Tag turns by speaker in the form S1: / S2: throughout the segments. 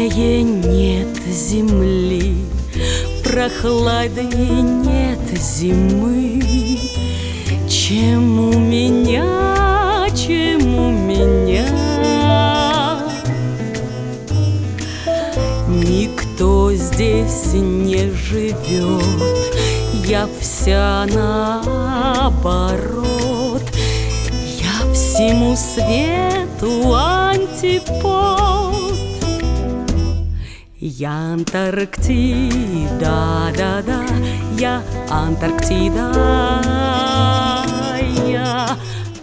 S1: Теплее нет земли, прохладнее нет зимы, чем у меня, чем у меня. Никто здесь не живет, я вся наоборот, я всему свету антипод. Я Антарктида, да-да, я Антарктида, я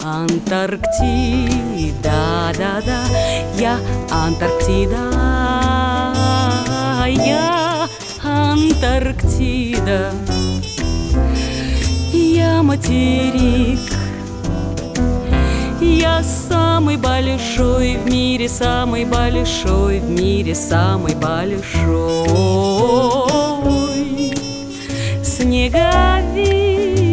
S1: Антарктида, да-да, я Антарктида, я Антарктида, я материк. Я самый большой в мире, самый большой в мире, самый большой снеговик.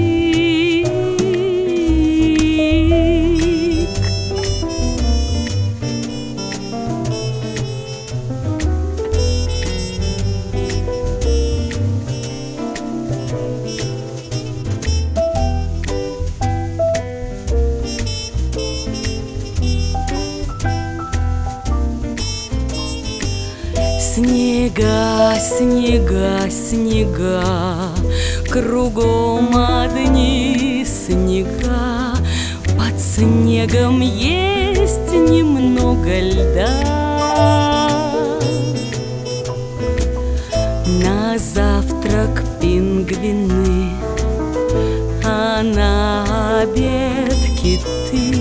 S1: Снега, снега, снега, кругом одни снега. Под снегом есть немного льда. На завтрак пингвины, а на обед киты.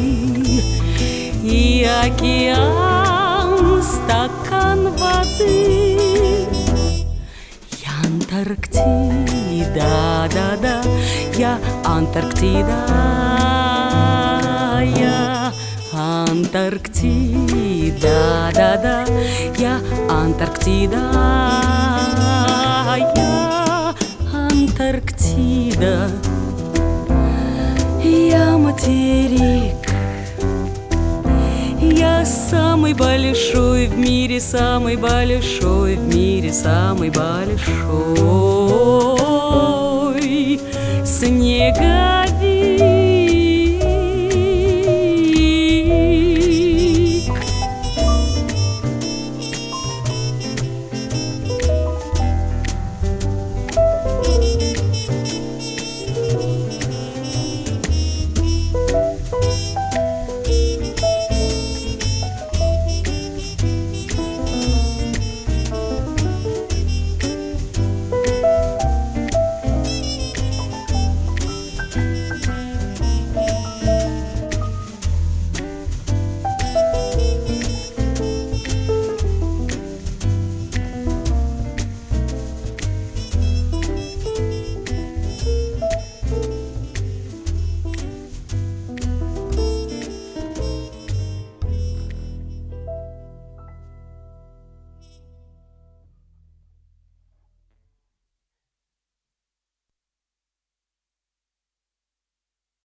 S1: И океан стакан воды. Я Антарктида, да-да, я Антарктида, я Антарктида, да-да, я Антарктида, я Антарктида, я материк. Я самый большой в мире, самый большой в мире, самый большой снега.